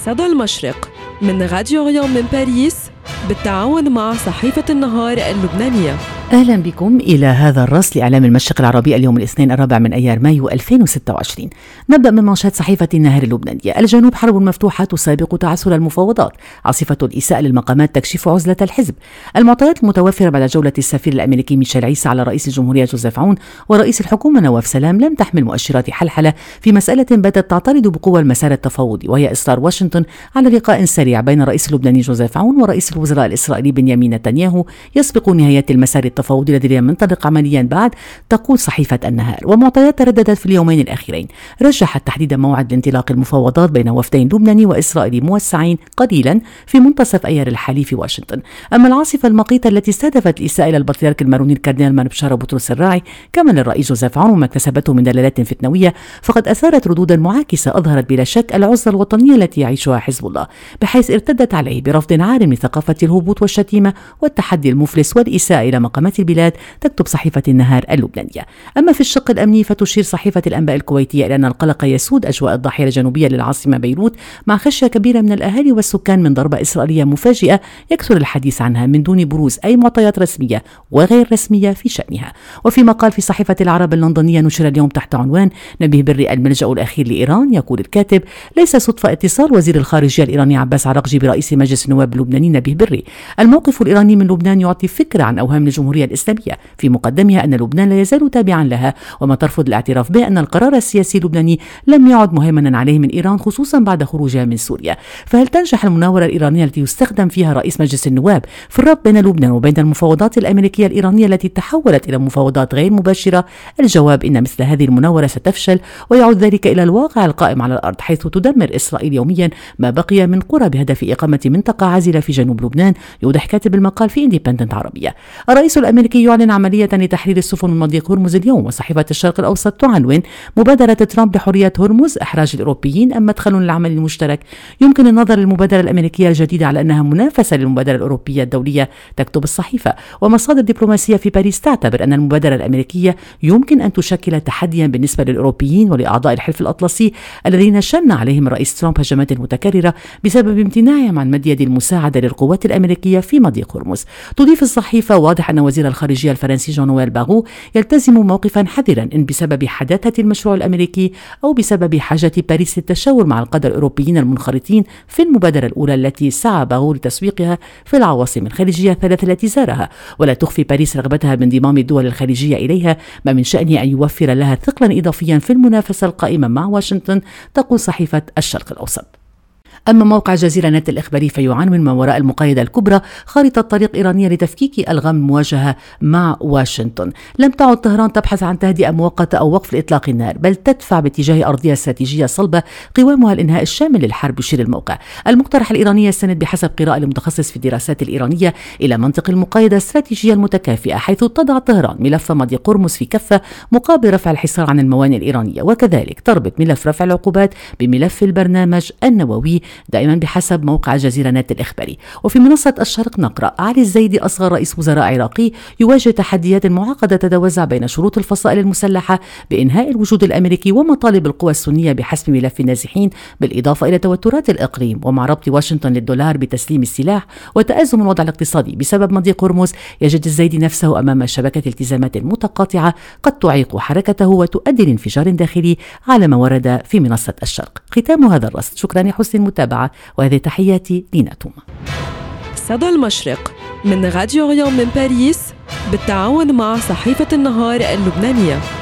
صدى المشرق من راديو غيوم من باريس بالتعاون مع صحيفة النهار اللبنانية. أهلا بكم إلى هذا الرصد لإعلام المشرق العربي اليوم الاثنين 4 أيار مايو 2026. نبدأ من منشات صحيفة النهار اللبنانية. الجنوب حرب مفتوحة تسابق تعسل المفاوضات، عاصفة الإساءة للمقامات تكشف عزلة الحزب. المعطيات المتوفرة بعد جولة السفير الأمريكي ميشيل عيسى على رئيس الجمهورية جوزيف عون ورئيس الحكومة نواف سلام لم تحمل مؤشرات حلحلة في مسألة باتت تعترض بقوة المسار التفاوضي، وهي إصرار واشنطن على لقاء سريع بين الرئيس اللبناني جوزيف عون ورئيس الوزراء الإسرائيلي بنيامين نتنياهو يسبق نهاية المسار التفاوضي الذي لم ينطلق عمليا بعد، تقول صحيفة النهار. ومعطيات ترددت في اليومين الأخيرين رجحت تحديد موعد لانطلاق المفاوضات بين وفدين لبناني وإسرائيلي موسعين قليلا في منتصف أيار الحالي في واشنطن. أما العاصفة المقيتة التي استهدفت الإساءة إلى البطريرك الماروني الكاردينال مار بشارة بطرس الراعي كما للرئيس جوزيف عون وما اكتسبته من دلالات فتنوية، فقد أثارت ردودا معاكسة أظهرت بلا شك العزلة الوطنية التي يعيشها حزب الله، بحيث ارتدت عليه برفض عارم لثقافة الهبوط والشتيمة والتحدي المفلس والإساءة إلى مقامات البلاد، تكتب صحيفة النهار اللبنانية. أما في الشق الأمني فتشير صحيفة الأنباء الكويتية إلى أن القلق يسود أجواء الضاحية الجنوبية للعاصمة بيروت، مع خشية كبيرة من الأهالي والسكان من ضربة إسرائيلية مفاجئة يكثر الحديث عنها من دون بروز أي معطيات رسمية وغير رسمية في شأنها. وفي مقال في صحيفة العرب اللندنية نشر اليوم تحت عنوان نبيه بري الملجأ الأخير لإيران، يقول الكاتب: ليس صدفة اتصال وزير الخارجية الإيراني عباس عراقجي برئيس مجلس النواب اللبناني نبيه بري. الموقف الإيراني من لبنان يعطي فكرة عن أوهام الجمهورية الإسلامية، في مقدمها أن لبنان لا يزال تابعا لها وما ترفض الاعتراف به أن القرار السياسي اللبناني لم يعد مهيمنا عليه من إيران خصوصا بعد خروجها من سوريا. فهل تنجح المناورة الإيرانية التي يستخدم فيها رئيس مجلس النواب في الربط بين لبنان وبين المفاوضات الأمريكية الإيرانية التي تحولت إلى مفاوضات غير مباشرة؟ الجواب إن مثل هذه المناورة ستفشل ويعود ذلك إلى الواقع القائم على الأرض، حيث تدمر إسرائيل يوميا ما بقي من قرى بهدف إقامة منطقة عازلة في جنوب لبنان، يوضح كاتب المقال في إنديبندنت عربية. الرئيس الأمريكي يعلن عملية لتحرير السفن من مضيق هرمز اليوم، وصحيفة الشرق الأوسط تعنون مبادرة ترامب لحرية هرمز إحراج الأوروبيين أم مدخل للعمل المشترك. يمكن النظر للمبادرة الأمريكية الجديدة على أنها منافسة للمبادرة الأوروبية الدولية، تكتب الصحيفة. ومصادر دبلوماسية في باريس تعتبر أن المبادرة الأمريكية يمكن أن تشكل تحديا بالنسبة للأوروبيين ولأعضاء الحلف الأطلسي الذين شن عليهم الرئيس ترامب هجمات متكررة بسبب امتناعهم عن مد يد المساعدة للقوات الأمريكية في مضيق هرمز. تضيف الصحيفة: واضح أن وزير الخارجية الفرنسي جان نويل باغو يلتزم موقفا حذرا إن بسبب حداثة المشروع الأمريكي أو بسبب حاجة باريس للتشاور مع القادة الأوروبيين المنخرطين في المبادرة الأولى التي سعى باغو لتسويقها في العواصم الخليجية الثلاث التي زارها. ولا تخفي باريس رغبتها بانضمام الدول الخليجية إليها، ما من شأنه أن يوفر لها ثقلا إضافيا في المنافسة القائمة مع واشنطن، تقول صحيفة الشرق الأوسط. أما موقع جزيرة نت الإخباري فيعنون ما وراء المقايضة الكبرى خارطة طريق إيرانية لتفكيك ألغام المواجهة مع واشنطن. لم تعد طهران تبحث عن تهدئة مؤقتة أو وقف لإطلاق النار، بل تدفع باتجاه أرضية استراتيجية صلبة قوامها الإنهاء الشامل للحرب، يشير الموقع. المقترح الإيراني يستند بحسب قراءة لمتخصص في الدراسات الإيرانية إلى منطق المقايضة الاستراتيجية المتكافئة، حيث تضع طهران ملف مضيق هرمز في كفة مقابل رفع الحصار عن الموانئ الإيرانية، وكذلك تربط ملف رفع العقوبات بملف البرنامج النووي، دائما بحسب موقع جزيرة نت الإخباري. وفي منصة الشرق نقرأ: علي الزيدي أصغر رئيس وزراء عراقي يواجه تحديات معقدة تتوزع بين شروط الفصائل المسلحة بإنهاء الوجود الأمريكي ومطالب القوى السنية بحسم ملف النازحين، بالإضافة إلى توترات الإقليم ومع ربط واشنطن للدولار بتسليم السلاح وتأزم الوضع الاقتصادي بسبب مضيق هرمز، يجد الزيدي نفسه أمام شبكة التزامات متقاطعة قد تعيق حركته وتؤدي لانفجار داخلي على ما ورد في منصة الشرق. ختام هذا الرصد. شكرا لحسن المتابعة، وهذه تحياتي لينا توما. صدى المشرق من راديو غيوم من باريس بالتعاون مع صحيفة النهار اللبنانية.